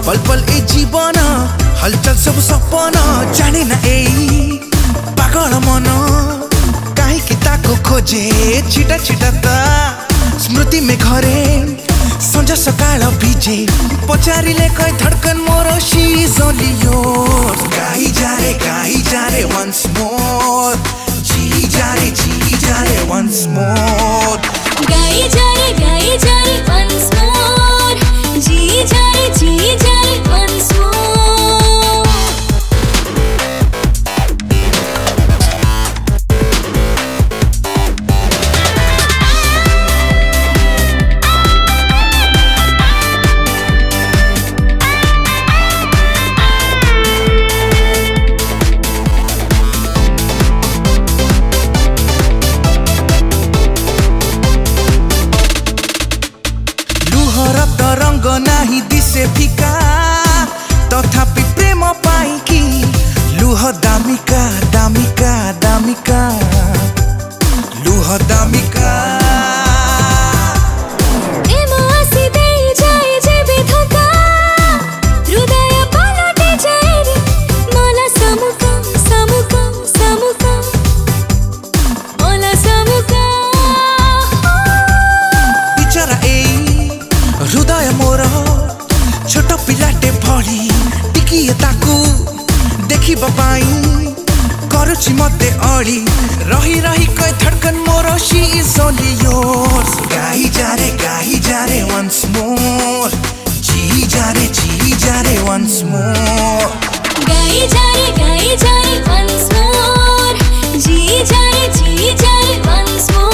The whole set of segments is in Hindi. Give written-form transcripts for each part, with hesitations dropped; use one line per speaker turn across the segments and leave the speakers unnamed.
पल पल ए जीवन हलचल सब सपना जाने ना ए पागल मन कहीं कि ताको खोजे छिटा छिटा ता स्मृति में घरे संजा सकाळ भिजे पचारिले कई धड़कन मोर शी इज ओनली योर्स गाई जा रे once more जी जा रे once more
गाई जा रे once more जी जा रे once more
रंग नाही दिसे फिका तथापि प्रेम पाइकी लुह दामिका दामिका दामिका लुह दामिका
प्रेम आसी देई जाए जेबे धोका हृदय पलटे जाए रे मला समुका समुका समुका मला समुका
बिचारा ए हृदय मोर छोट पिलाटे भली टिकिए ताकू देखिबा पाई करुछि मते अड़ी रही रही कई धड़कन मोर शी इज ओनली योर्स गाई जा रे once more जी जा रे once more
गाई जा रे once more जी जा रे once more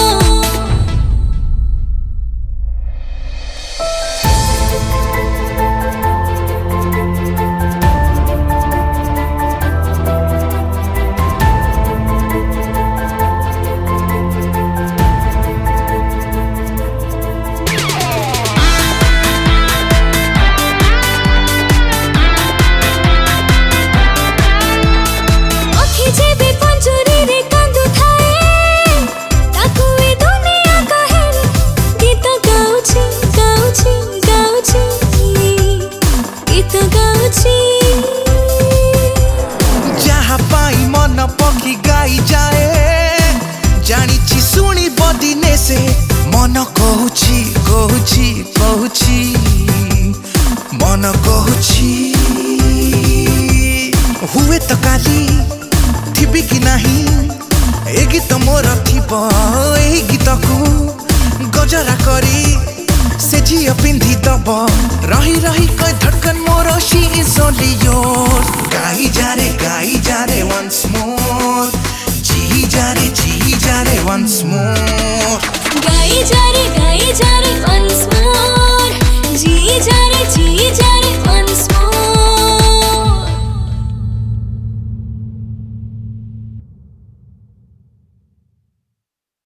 जहाँ पाई मन पखी गाई जाए जानी शुणी बदिने से मन कहूची मन कहूची हुए तो काली थिबी कि नहीं ए गीत मोर थिब ए गीत को गजरा करी से झिया पिंधी दब रही रही कई धड़कन मोर शी इज ओनली योर्स गाई जा रे once more जी जा रे once more